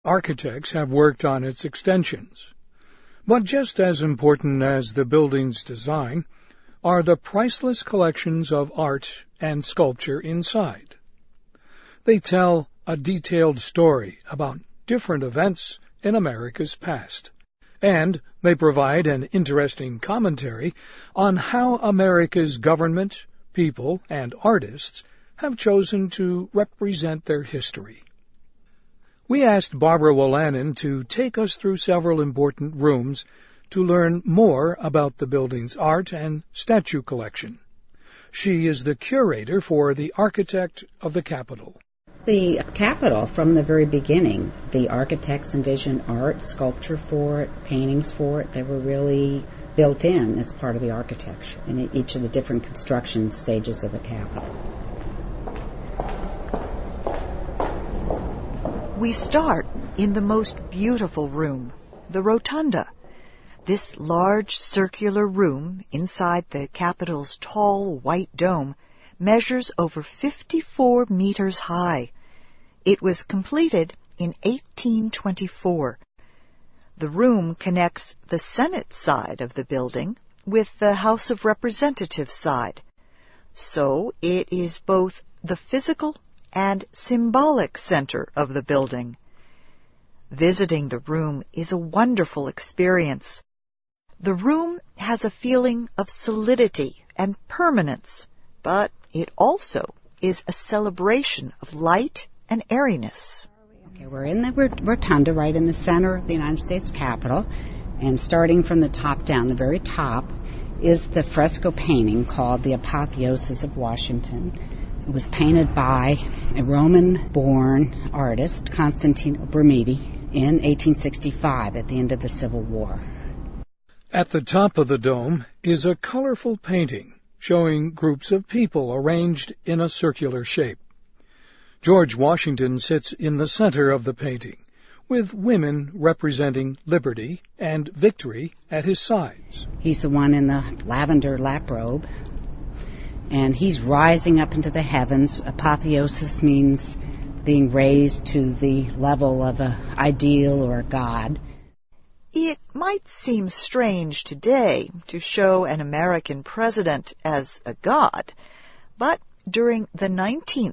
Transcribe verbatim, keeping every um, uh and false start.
Architects have worked on its extensions. But just as important as the building's design are the priceless collections of art and sculpture inside. They tell a detailed story about different events in America's past, and they provide an interesting commentary on how America's government, people, and artists have chosen to represent their history. We asked Barbara Wolanin to take us through several important rooms to learn more about the building's art and statue collection. She is the curator for the Architect of the Capitol. The Capitol, from the very beginning, the architects envisioned art, sculpture for it, paintings for it. They were really built in as part of the architecture in each of the different construction stages of the Capitol. We start in the most beautiful room, the Rotunda. This large circular room inside the Capitol's tall white dome measures over fifty-four meters high. It was completed in eighteen twenty-four. The room connects the Senate side of the building with the House of Representatives side. So it is both the physical and symbolic center of the building. Visiting the room is a wonderful experience. The room has a feeling of solidity and permanence, but it also is a celebration of light and airiness. Okay, we're in the rotunda right in the center of the United States Capitol, and starting from the top down, the very top, is the fresco painting called The Apotheosis of Washington. It was painted by a Roman-born artist, Constantino Brumidi, in eighteen sixty-five at the end of the Civil War. At the top of the dome is a colorful painting showing groups of people arranged in a circular shape. George Washington sits in the center of the painting, with women representing liberty and victory at his sides. He's the one in the lavender lap robe, and he's rising up into the heavens. Apotheosis means being raised to the level of an ideal or a god. It might seem strange today to show an American president as a god, but during the nineteenth